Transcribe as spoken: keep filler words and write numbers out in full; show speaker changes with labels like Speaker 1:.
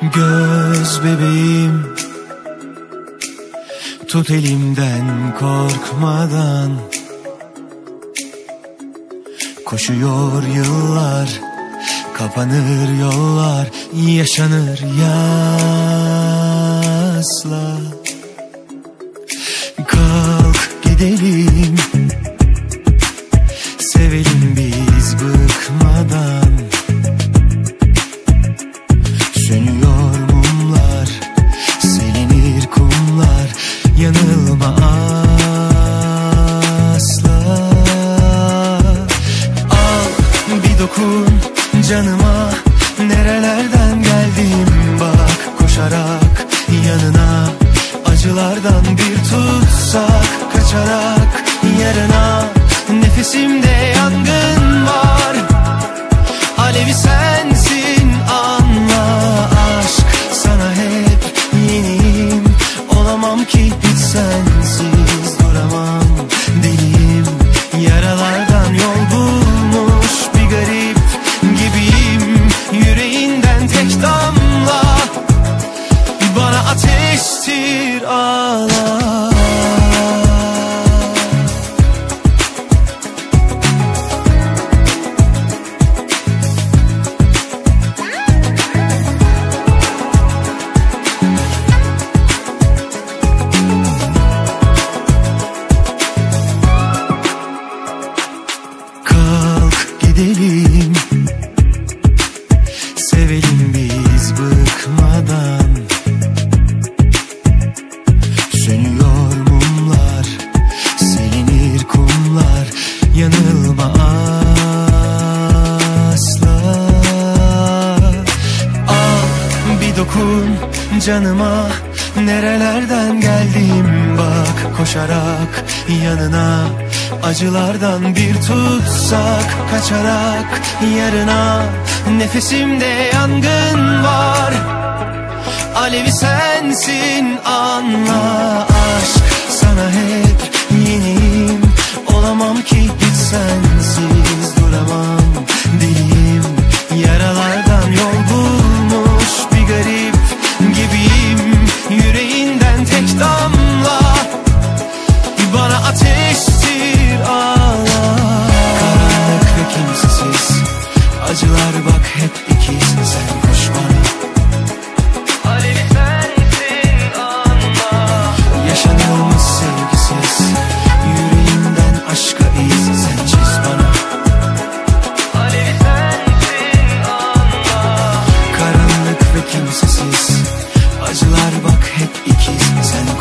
Speaker 1: Göz bebeğim, tut elimden korkmadan. Koşuyor yıllar, kapanır yollar, yaşanır yasla. Kalk gidelim, sevelim biz bıkmadan. Sönüyor mumlar, silinir kumlar, yanılma asla. Al bir dokun canıma, nerelerden geldim bak koşarak yanına. Acılardan bir tutsak kaçarak yarına. Nefesimde yangın var, alevi sensin anla. Aşk sana hep yeniyim, olamam ki hiç sensiz duramam. Deliyim, yaralardan yol bulmuş bir garip gibiyim. Yüreğinden tek damla bana ateştir, ağla. Kalk gidelim, sevelim biz bıkmadan. Sönüyor mumlar, silinir kumlar, yanılma asla. Al bir dokun canıma, nerelerden geldim bak koşarak yanına. Acılardan bir tutsak kaçarak yarına. Nefesimde yangın var, alevi sensin anla. Aşk sana hep yeniyim, olamam ki hiç sensiz duramam. Deliyim, yaralardan yol bulmuş bir garip gibiyim. Yüreğinden tek damla bana ateştir, ağla. Karanlık ve kimsesiz acılar bak hep ikiz. Sen koş bana, alevi sensin anla. Yaşanılmış sevgisiz, yüreğinden aşka iz. Sen çiz bana, alevi sensin anla. Karanlık ve kimsesiz acılar bak hep ikiz. Sen